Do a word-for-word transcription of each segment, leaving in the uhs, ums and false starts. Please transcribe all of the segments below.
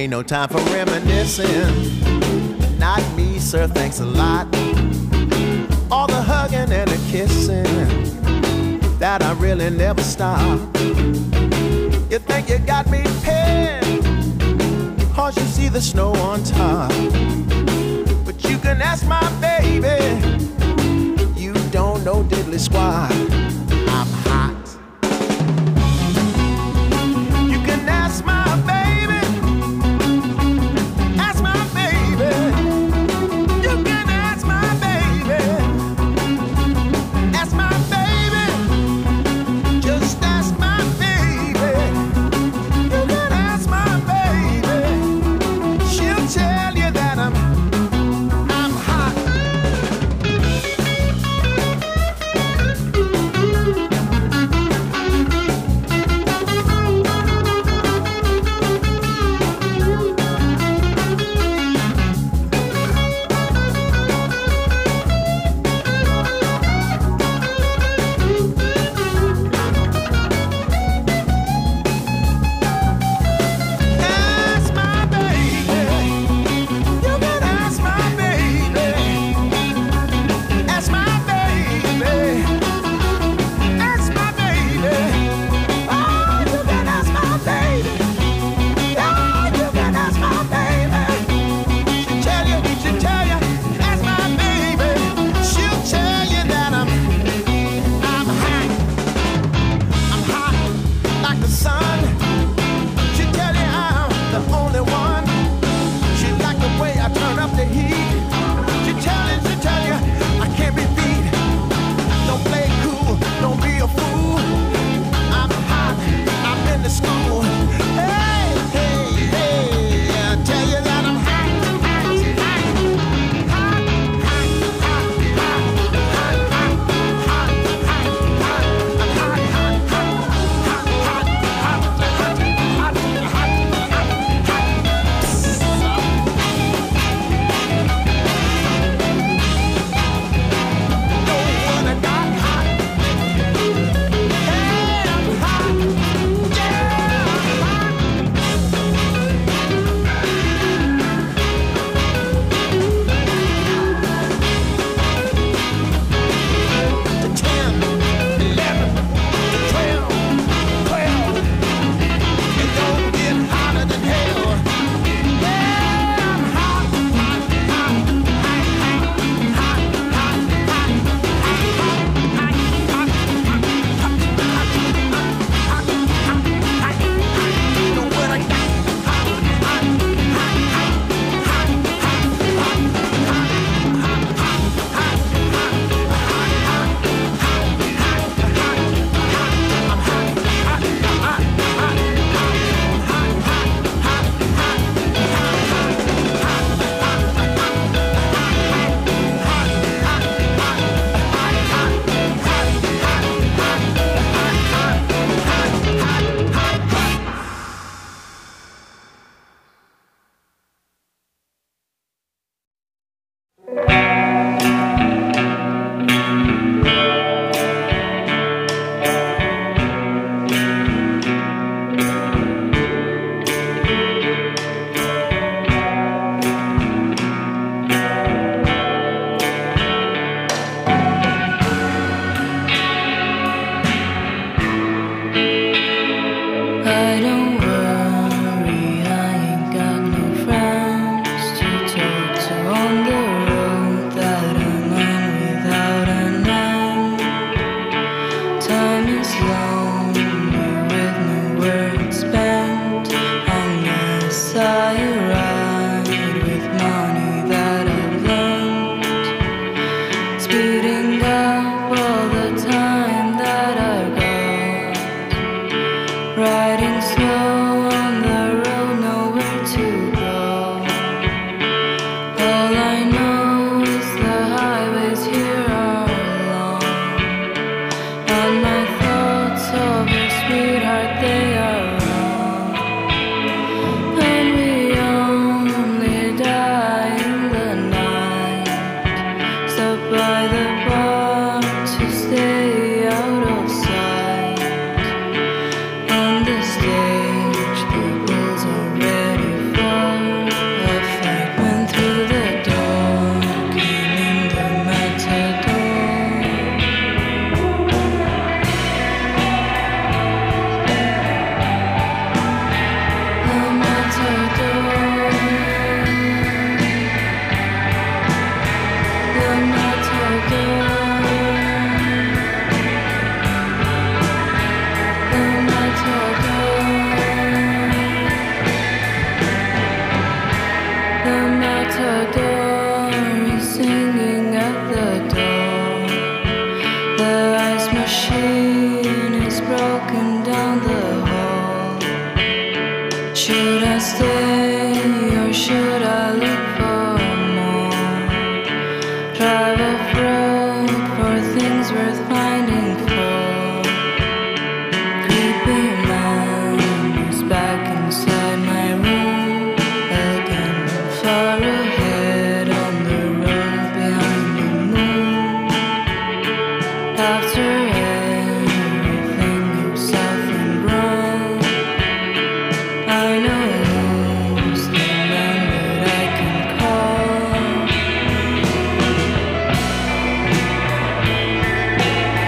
ain't no time for reminiscing. Not me, sir, thanks a lot. All the hugging and the kissing, that I really never stop. You think you got me pinned, cause you see the snow on top. But you can ask my baby, you don't know diddly squat. I'm hot. You can ask my baby, ask my baby. You can ask my baby, ask my baby. Just ask my baby. You can ask my baby. She'll tell you that I'm I'm hot. Drive off-road for things worth finding for. Creepy man is back inside my room again. Far ahead on the road behind the moon. After everything you've self and grown, I know who's the man that I can call.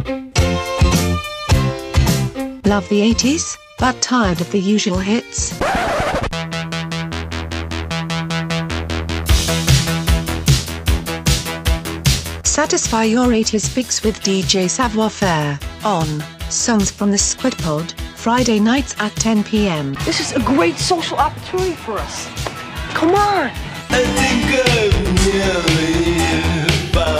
Love the eighties, but tired of the usual hits? Satisfy your eighties fix with D J Savoir Faire on Songs from the Squid Pod, Friday nights at ten p m. This is a great social opportunity for us. Come on! I think I've nearly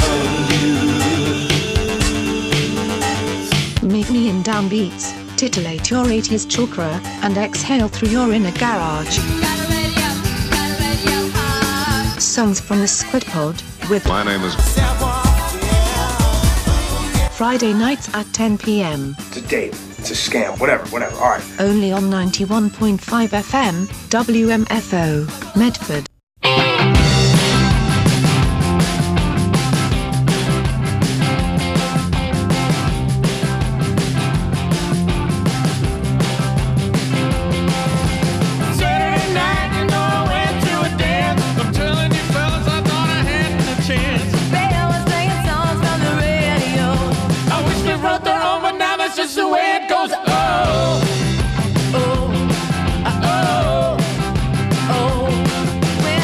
found you. Meet me in downbeats, titillate your eighties chakra, and exhale through your inner garage. Songs from the Squid Pod with My name is Friday nights at ten p m. It's a date. It's a scam. Whatever, whatever. All right. Only on ninety-one point five F M, W M F O, Medford. Oh, oh, oh, oh.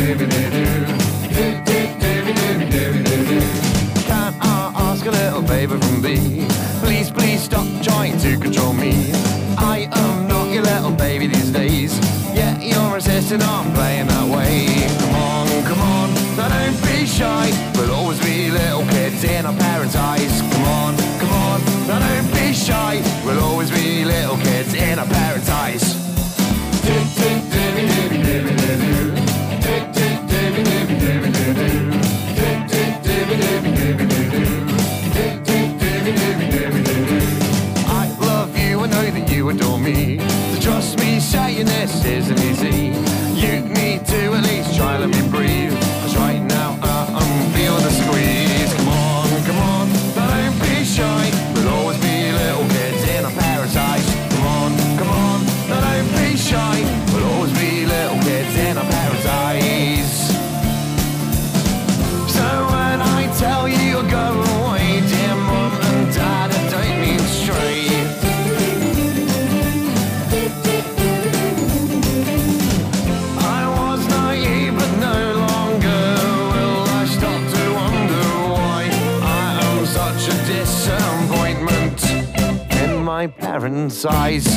Can I ask a little favor from thee? Please, please stop trying to control me. I am not your little baby these days. Yeah, you're insisting on playing that way. Come on, come on, now don't be shy. We'll always be little kids in our parents' eyes. Come on, come on, now don't be shy. We'll always be little kids in our parents' eyes. I love you, I know that you adore me. So trust me, saying this isn't easy. You need to at least try, let me breathe. Cause right now uh, I'm feeling the squeeze. Come on, come on, now don't be shy. We'll always be little kids in our parents' eyes. Come on, come on, now don't be shy. We'll always be little kids in our parents' eyes. So when I tell you you'll go away, dear mom and dad, I don't mean straight. I was naive but no longer will I stop to wonder why I am such a disappointment in my parents' eyes.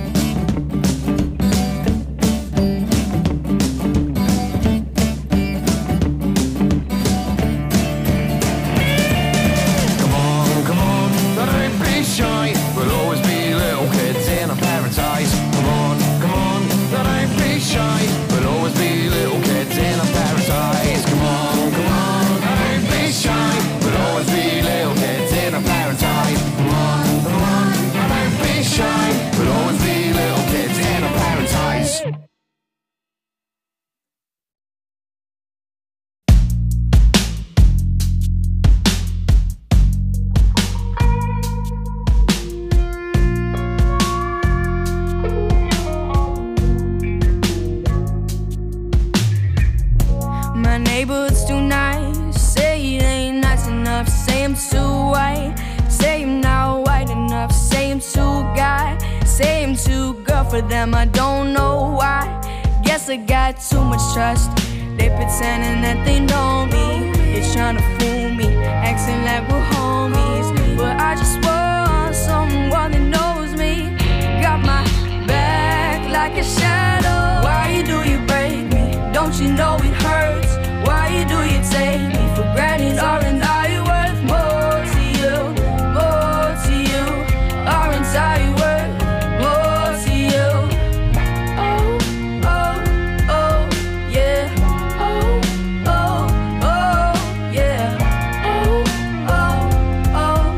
For them, I don't know why. Guess I got too much trust. They pretending that they know me. They're trying to fool me, acting like we're homies. But I just want someone that knows me. Got my back like a shadow. Why do you break me? Don't you know it hurts? Why do you take me for granted? Aren't I worth more to you? More to you? Aren't I worth more to you? Oh, oh, oh, yeah. Oh, oh, oh, yeah. Oh, oh, oh,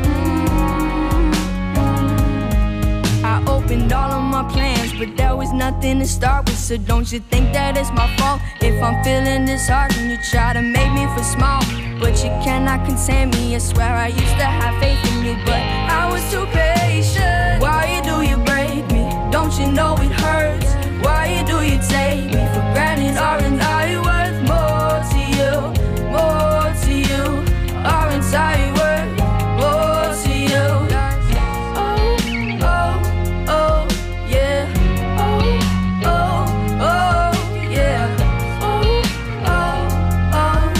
mm. I opened all of my plans, but there was nothing to start with. So don't you think that it's my fault if I'm feeling disheartened? You try to make me feel small, but you cannot contain me. I swear I used to have faith in you, but I was too patient. Why do you break me? Don't you know it hurts? Why do you take me for granted? Aren't I worth more to you? More to you? Aren't I worth more to you? Oh, oh, oh, yeah. Oh, oh, oh, yeah. Oh, oh, oh,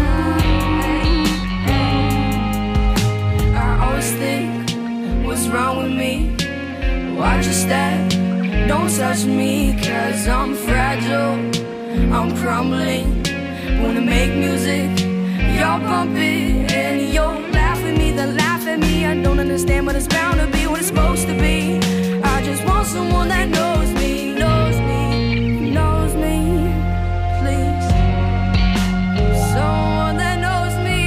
mm-hmm. I always think, what's wrong with me? Watch your step, don't touch me, cause I'm fragile, I'm crumbling. Wanna make music, y'all bump it, and you'll laugh at me, then laugh at me. I don't understand, but it's bound to be what it's supposed to be. I just want someone that knows me, knows me, knows me, please. Someone that knows me.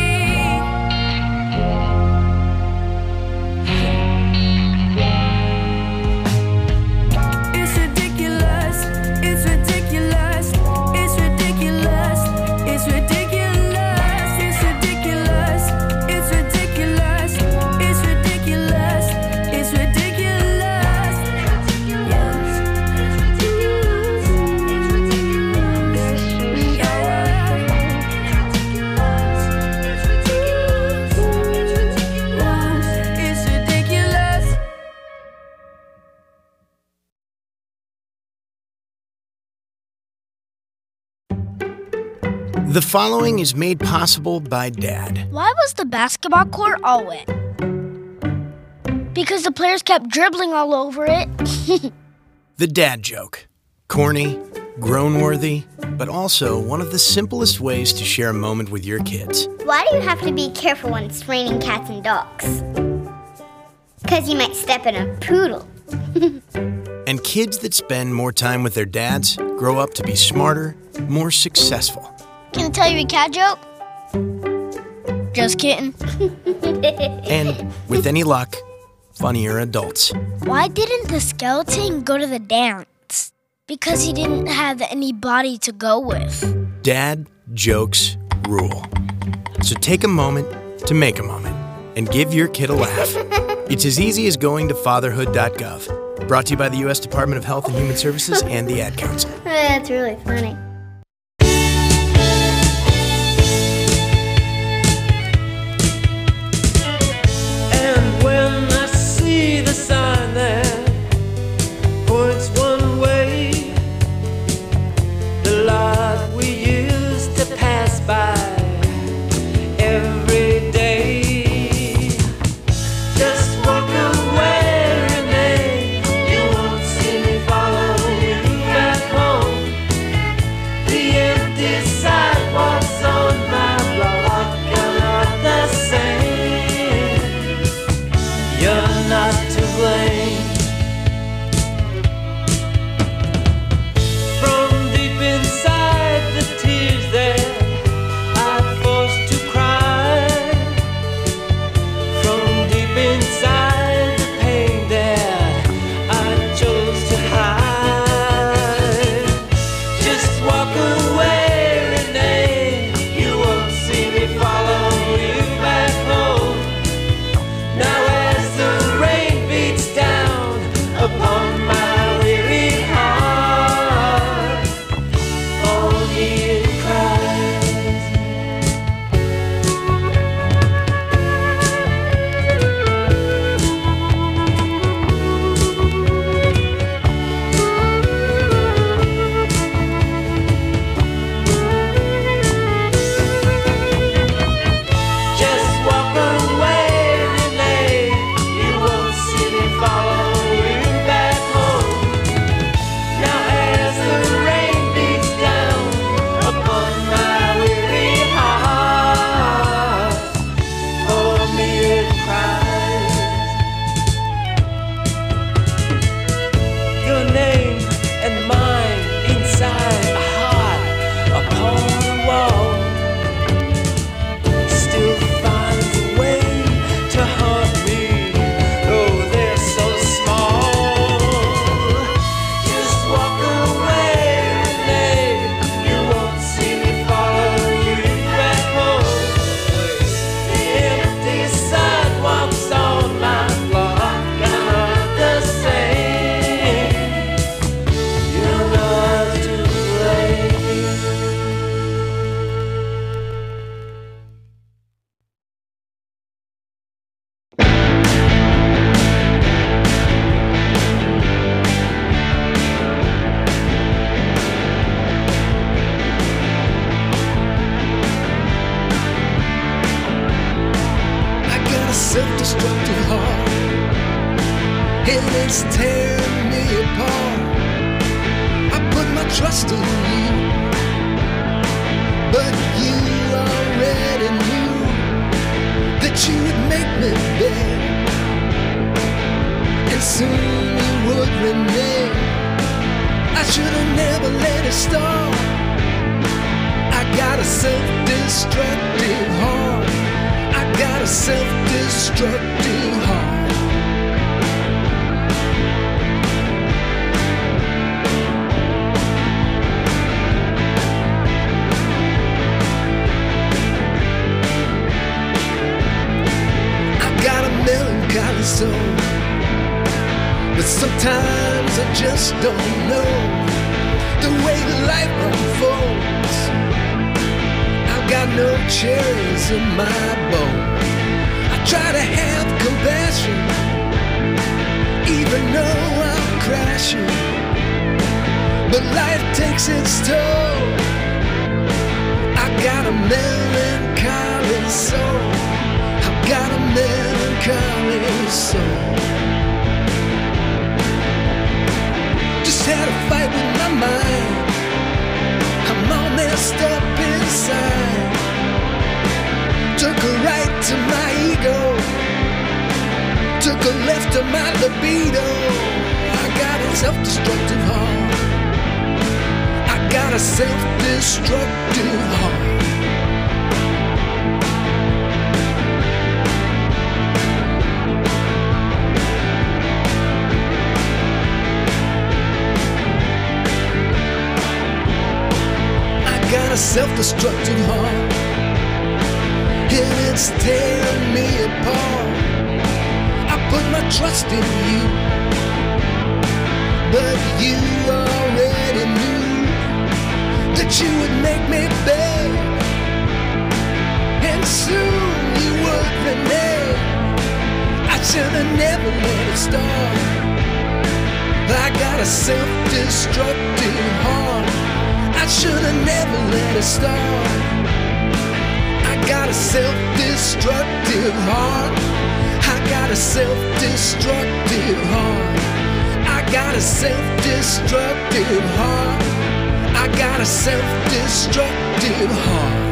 It's ridiculous, it's ridiculous, it's ridiculous, it's ridiculous, it's ridiculous, it's ridiculous, it's ridiculous, it's ridiculous, yes. The following is made possible by Dad. Why was the basketball court all wet? Because the players kept dribbling all over it. The dad joke. Corny, grown-worthy, but also one of the simplest ways to share a moment with your kids. Why do you have to be careful when it's raining cats and dogs? Because you might step in a poodle. And kids that spend more time with their dads grow up to be smarter, more successful. Can I tell you a cat joke? Just kidding. And with any luck, funnier adults. Why didn't the skeleton go to the dance? Because he didn't have any body to go with. Dad jokes rule. So take a moment to make a moment and give your kid a laugh. It's as easy as going to fatherhood dot gov. Brought to you by the U S Department of Health and Human Services and the Ad Council. That's really funny. And when I see the sign that points one way, the lot we used to pass by every day, just walk away, Renee. You won't see me follow you back home. The empty sidewalks on my block are not the same. You're not to blame. From deep inside the tears that I forced to cry, from deep inside the pain that I chose to hide, just walk away, Renee. You won't see me follow you back home. Now as the rain beats down upon my weary heart, only it cries. Just walk away, Renee. You won't see me follow you back home. Now as the rain beats down upon my weary heart, for me it cries. Your name and mine inside a heart upon a wall still finds a way to haunt me, though they're so small. Just walk away, Renee. You won't see me follow you back home. The empty sidewalks on my block are not the same. You're not to blame. I got a self-destructive heart, and it's tearing me apart. I put my trust in you, but you already knew that you would make me beg, and soon you would renege. I should have never let it start. I got a self-destructive heart. I got a self-destructive heart. I got a melancholy soul, but sometimes I just don't know the way that life unfolds. I've got no cherries in my bowl. I try to have compassion, even though I'm crashing, but life takes its toll. I got a melancholy soul. I've got a melancholy soul. Just had a fight with my mind. I'm all messed up inside. Took a right to my ego. Took a left to my libido. I got a self-destructive heart. I got a self-destructive heart. Got a self-destructive heart, and it's tearing me apart. I put my trust in you, but you already knew that you would make me beg, and soon you would renege. I should have never let it start. I got a self-destructive heart. I should have never let it start. I got a self-destructive heart. I got a self-destructive heart. I got a self-destructive heart. I got a self-destructive heart.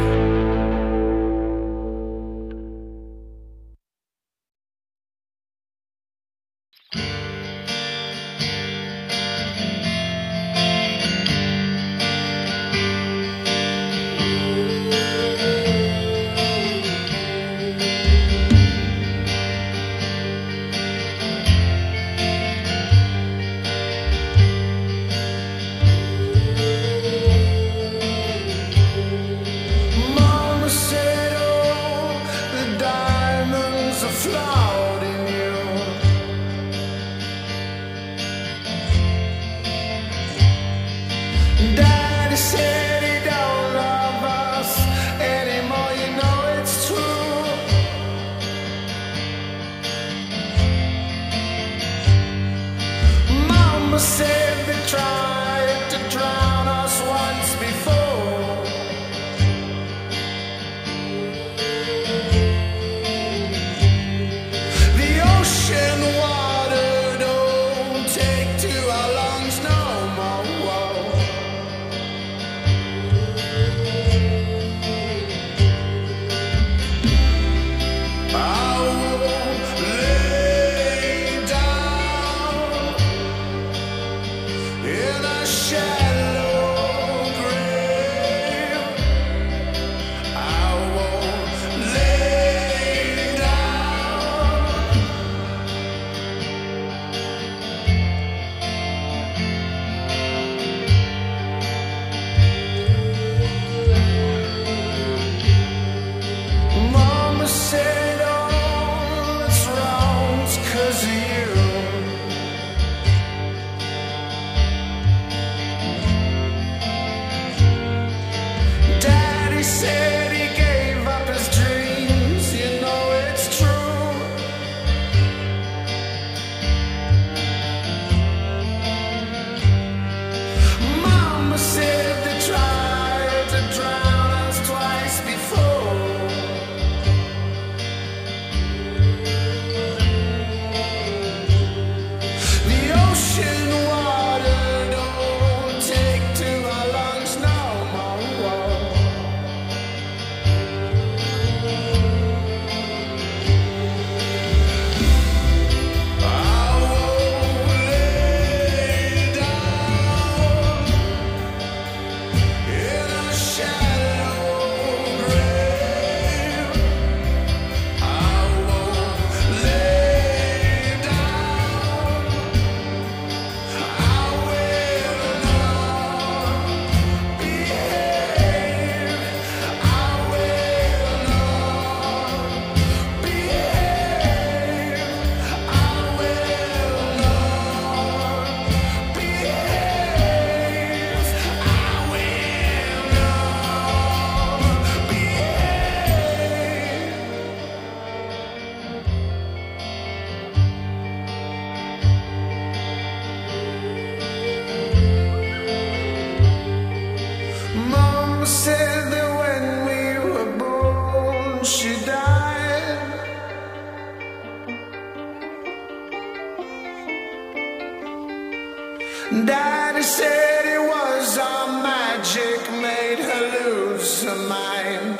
her mind.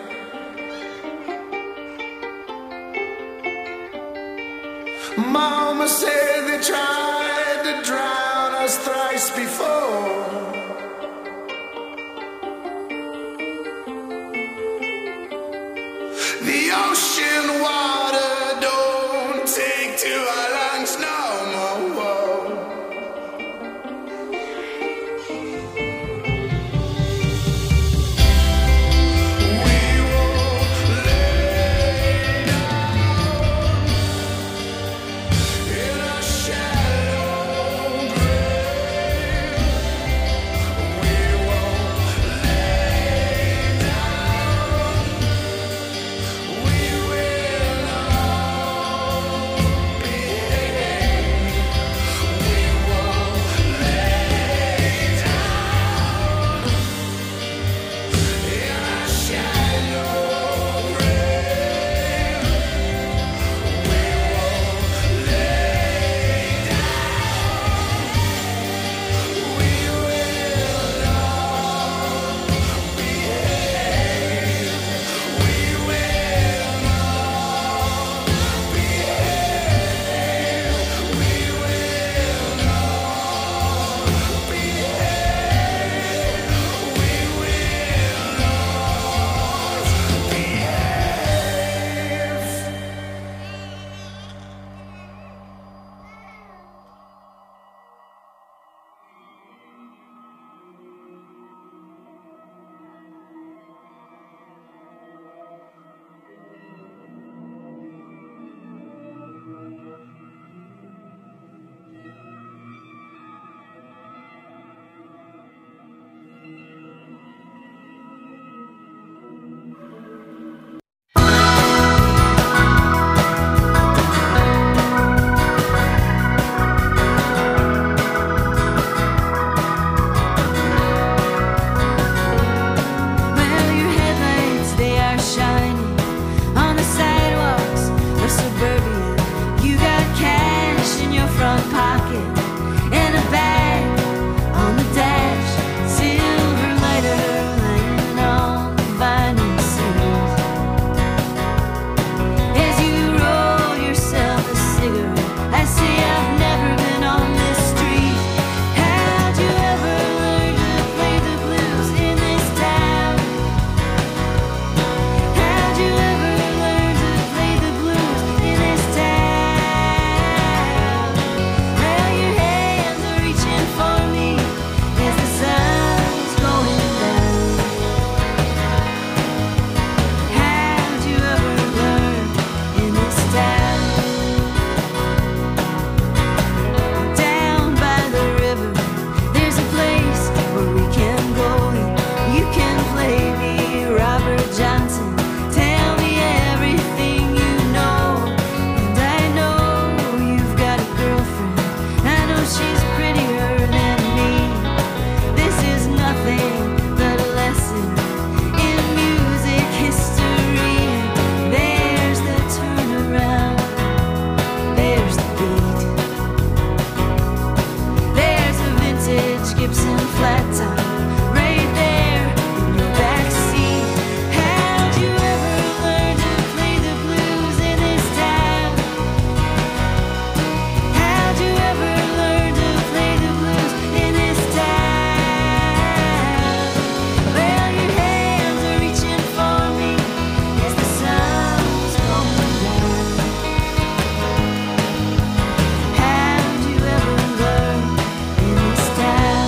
Mama said they tried to drown us thrice before. The ocean water don't take to our lungs no more. We won't lay down in a shallow grave. We won't lay down. We will all behave. We won't lay down in a shallow grave. We won't lay down. We will all behave. We will all behave. We will all behave. We will all behave. Well, your headlights, they are shining on the sidewalks of suburbia. You got cash in your front pocket and a bag on the dash. Silver lighter laying on the vinyl seats. As you roll yourself a cigarette, I say I've never been on this street. How'd you ever learn to play the blues in this town? How'd you ever learn to play the blues in this town? Well, your hands are reaching for me as the sun's going down. How'd you ever learn in this town? Down by the river, there's a place where we can go. You can play me Robert Johnson. Tell me everything you know. And I know you've got a girlfriend. I know she's prettier than me. This is nothing but a lesson in music history. There's the turnaround. There's the beat. There's a vintage Gibson flat top right there in your back seat. How'd you ever learn to play the blues in this town? How'd you ever learn to play the blues in this town? Well, your hands are reaching for me as the sun's going down. How'd you ever learn in this town?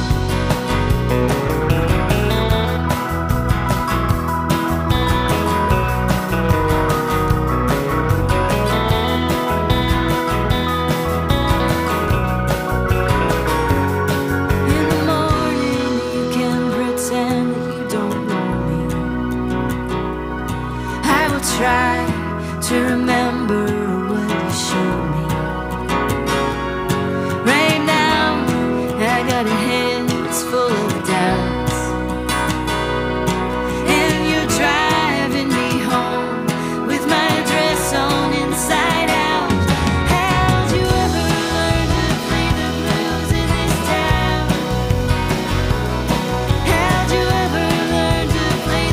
In the morning, you can pretend that you don't know me. I will try to remember what you showed me. Right now, I got a head that's full of doubts, and you're driving me home with my dress on inside out. How'd you ever learn to play the blues in this town? How'd you ever learn to play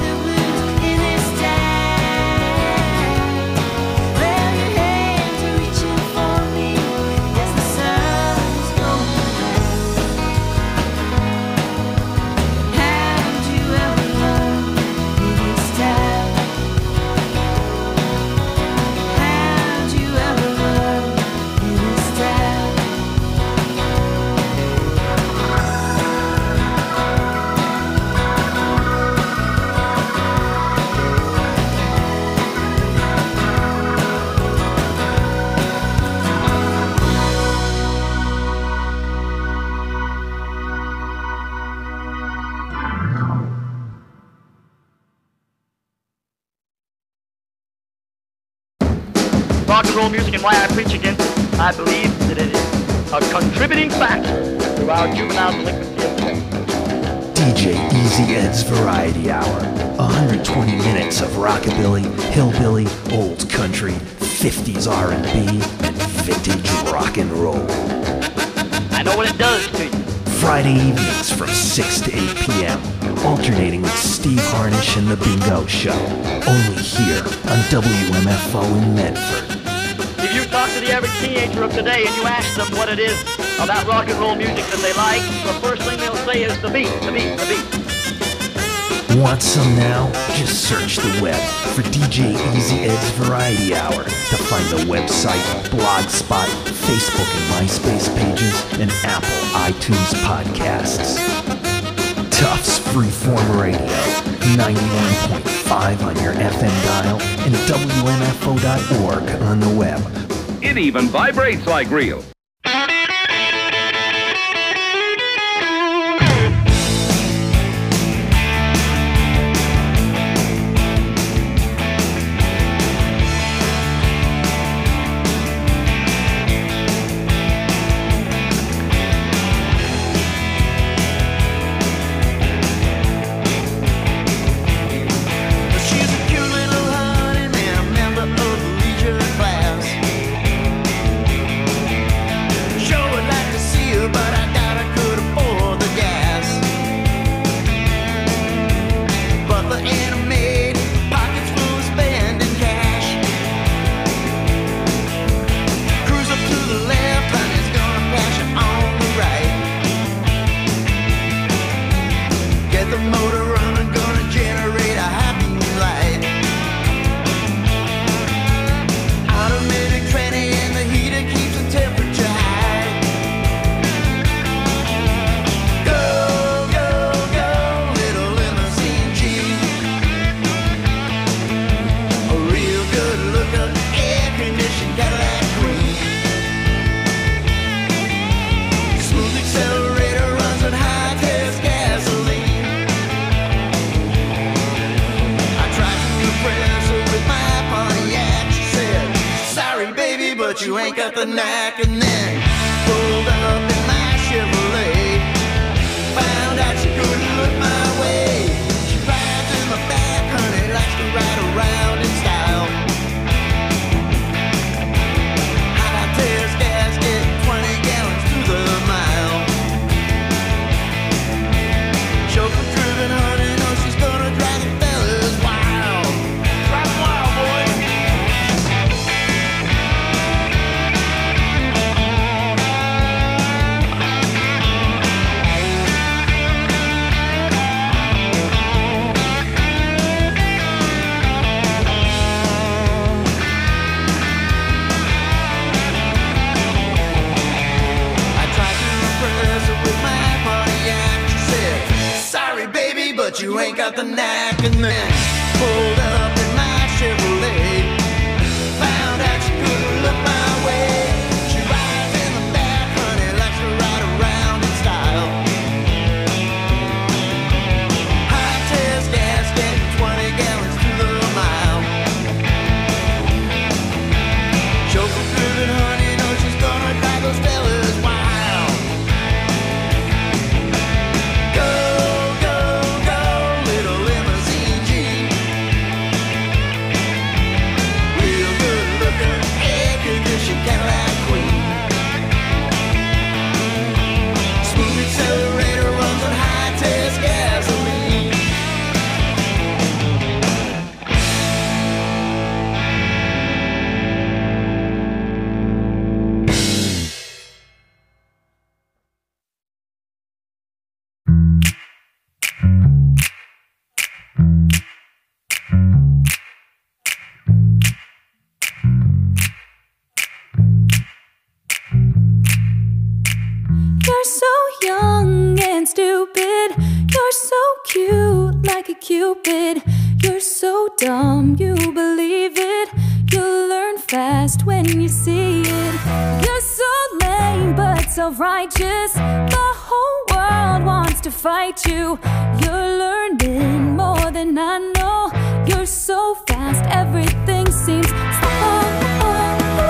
rock and roll music and why I preach against it. I believe that it is a contributing factor to our juvenile delinquency of crime. D J Easy Ed's Variety Hour. one hundred twenty minutes of rockabilly, hillbilly, old country, fifties R and B, and vintage rock and roll. I know what it does to you. Friday evenings from six to eight p.m. Alternating with Steve Harnish and The Bingo Show. Only here on W M F O in Medford. If you talk to the average teenager of today and you ask them what it is about rock and roll music that they like, the first thing they'll say is the beat, the beat, the beat. Want some now? Just search the web for D J Easy Ed's Variety Hour to find the website, Blogspot, Facebook and MySpace pages, and Apple iTunes podcasts. Tufts Freeform Radio, ninety-one point five on your F M dial, and W M F O dot org on the web. It even vibrates like real. You ain't got the knack, and then pulled up in my Chevrolet. Found out she couldn't look my way. She rides in the back, honey, likes to ride around in style. High test gasket, twenty gallons to the mile. Chauffeur driven, honey, knows she's gonna drive the fellas wild. Drive them wild, boy. But you ain't got the knack, and then pulled up in my Chevrolet. Found out she couldn't look my way. She rides in the back, honey, likes to ride around in style. High test gasket, twenty gallons to the mile. Chauffeur driven, honey, knows she's gonna drive those fellas wild. Go. Cadillac Queen. Smooth accelerator runs on high test gasoline. You're so young and stupid. You're so cute like a cupid. You're so dumb you believe it. You'll learn fast when you see it. You're so lame but self-righteous. The whole world wants to fight you. You're learning more than I know. You're so fast, everything seems slow.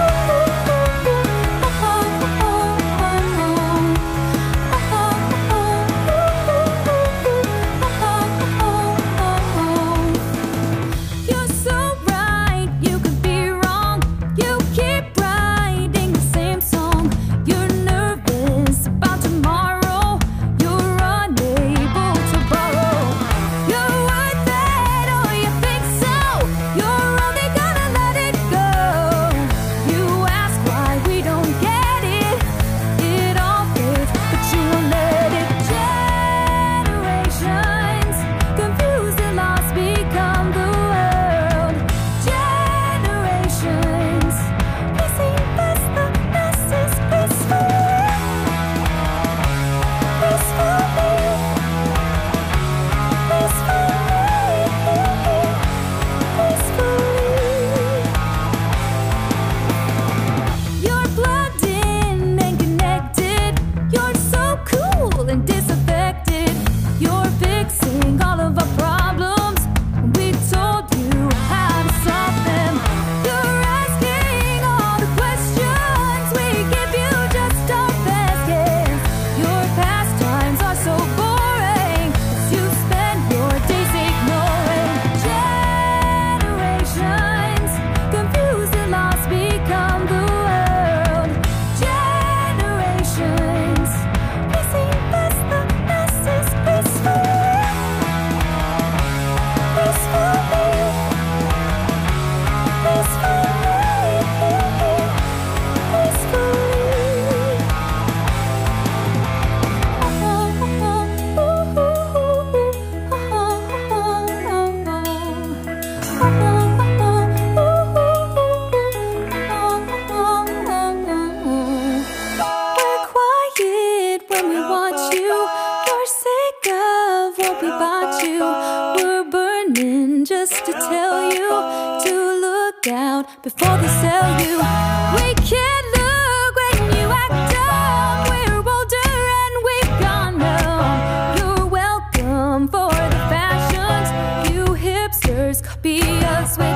we bought you. We're burning just to tell you to look out before they sell you. We can't look when you act up. We're older and we've gone now. You're welcome for the fashions. You hipsters copy us with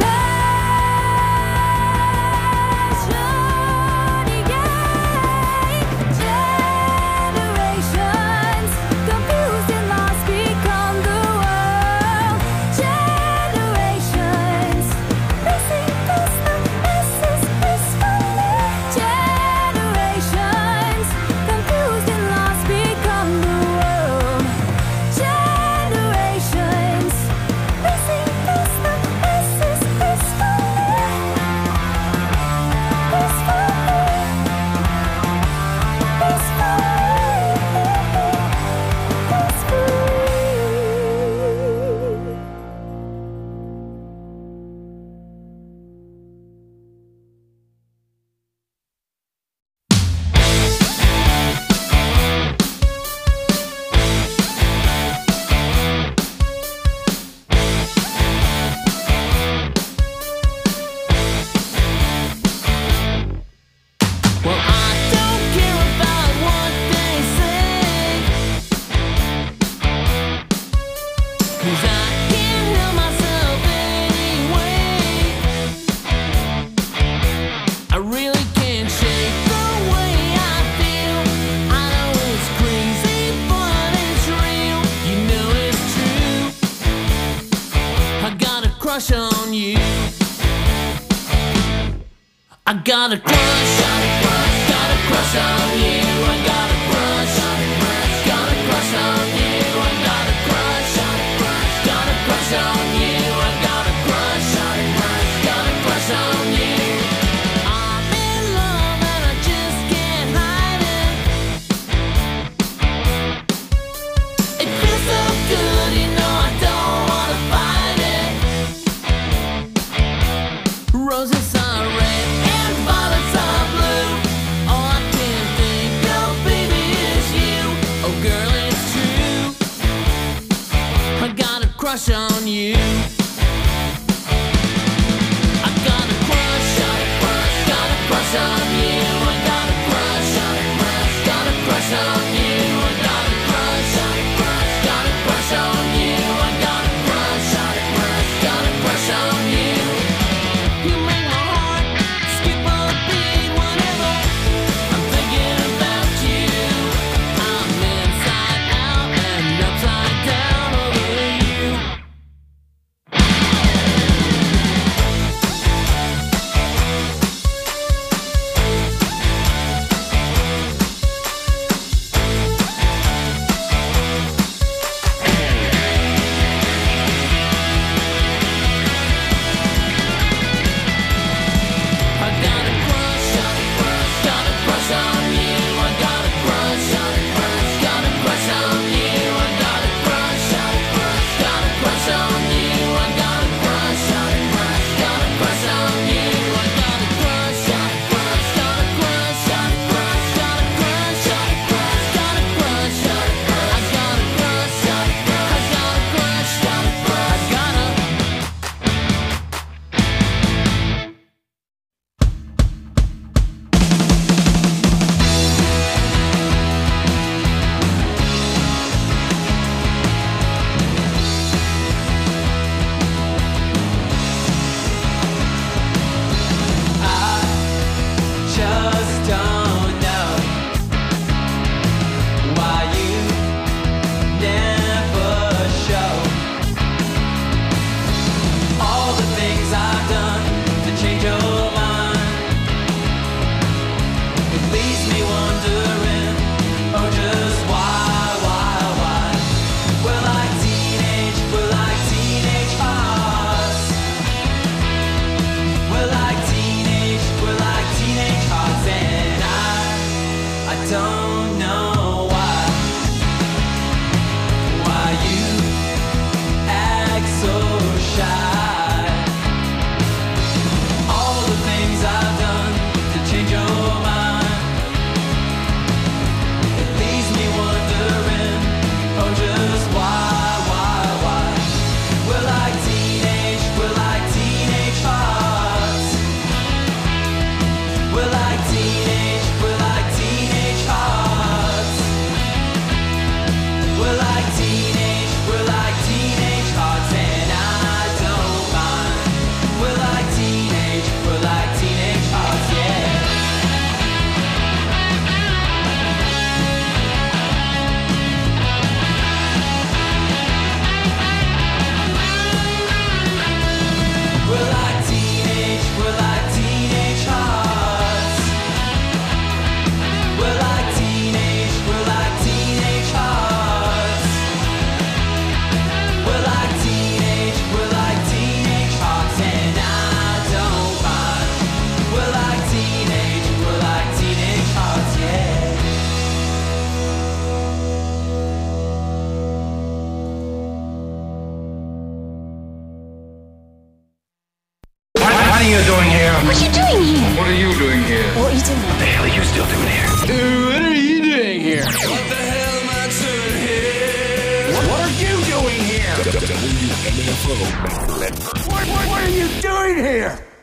on you. I got a crush, got a crush, got a crush on you. I got a crush, got a crush on you. I got a crush, got a crush on you. I got a crush, got a crush on you. I'm in love and I just can't hide it. It feels so good, you know I don't wanna fight it. Roses are red and violets are blue. All I can think of, baby, is you. Oh, girl, it's true. I got a crush on you. I got a crush, got a crush, got a crush on you. I got a crush, got a crush on you. I got a crush, got a crush on you. I got a crush, got a crush on you. You make my heart skip a beat whenever I'm thinking about you. I'm inside out and upside down over you. What are you doing here? What are you doing here? What are you doing What the hell are you still doing here? Dude, what are you doing here? What the hell am I doing here? What, what are you doing here? W M A F O. What, what, what are you doing here?